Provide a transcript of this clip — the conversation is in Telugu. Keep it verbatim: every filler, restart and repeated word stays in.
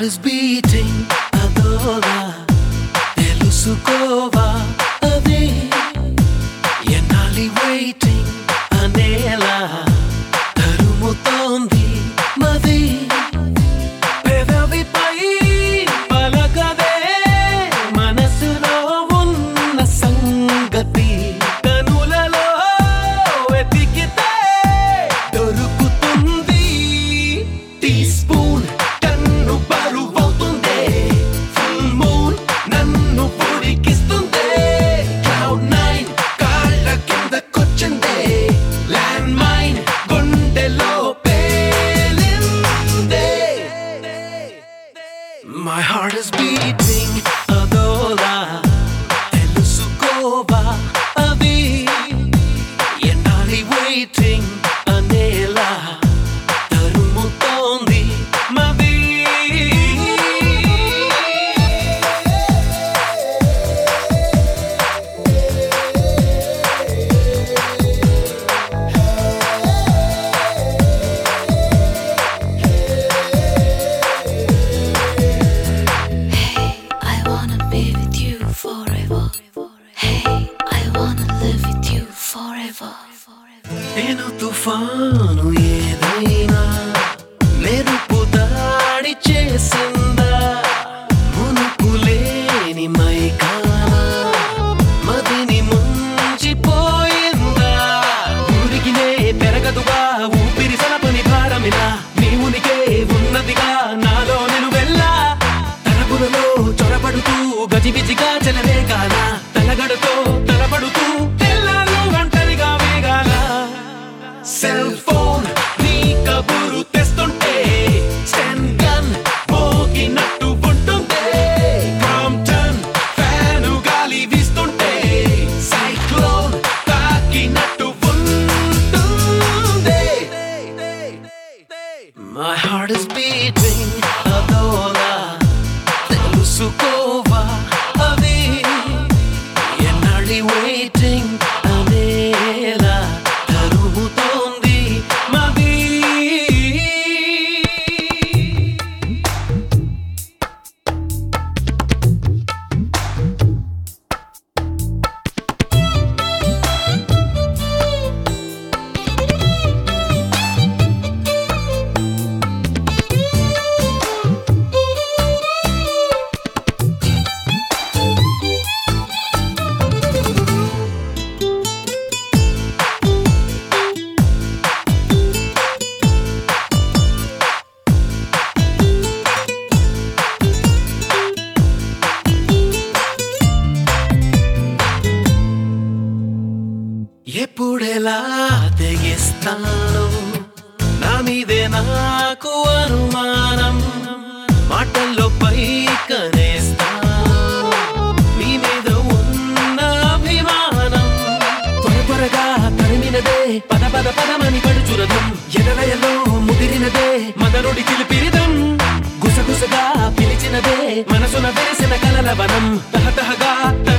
is beating అదోలా తెలుసుకోవా అది ఎన్నాలి waiting అనేలా తరుముతోంది మది పెదవిపై పలకదే మనసులో ఉన్న సంగతి కనులలో వెతికితే దొరుకుతుంది టీ స్పూన్ కన్ను బరువవుతుంది ఫుల్ మూన్ నన్ను పొడికిస్తుంది క్లౌడ్ నైన్ కాళ్ళ కిందకొచ్చింది ల్యాండ్ మైన్ గుండెలో పేలింది My heart is beating అదోలా తెలుసుకోవా అది ఎన్నాలి waiting అనేలా తరుముతోంది మది I wanna be with you forever. Hey, I wanna live with you forever. నేను తుఫాను ఏదైనా మెరుపు దాడి చేసిందా మునుకులేని మైకానా మదిని ముంచిపోయిందా ఊరికినే పెరగదుగా ఊపిరి సలపని భారమిలా నీ ఉనికే ఉన్నదిగా నాలో నిలువెల్లా తలపులలో చొరబడుతూ గజిబిజిగా చెలరేగాల తలగడుతో తలపడుతూ తెల్లారు ఒంటరిగా వేగాల సెల్ ఫోన్ నీ కబురు తెస్తుంటే స్టెన్ గన్ మోగినట్టు ఉంటుంది క్రాంప్టన్ ఫ్యాను గాలి వీస్తుంటే సైక్లోన్ తాకినట్టు ఉంటుంది My heart is beating అదోలా తెలుసుకోవా అది ఎన్నాళ్ళి waiting అనేలా తరుముతోంది మది ఎప్పుడెలా తెగిస్తాను నా మీదే నాకు అనుమానం మాటల్లో పైకనేస్తాను నీ మీద ఉన్న అభిమానం త్వర త్వరగా తరిమినదే పద పద పదమని పడుచురదం ఎదలయలో ముదిరినదే మదనుడి చిలిపిరిదం గుసగుసగా పిలిచినదే మనసున వెలిసిన కలల వనం తహతహగా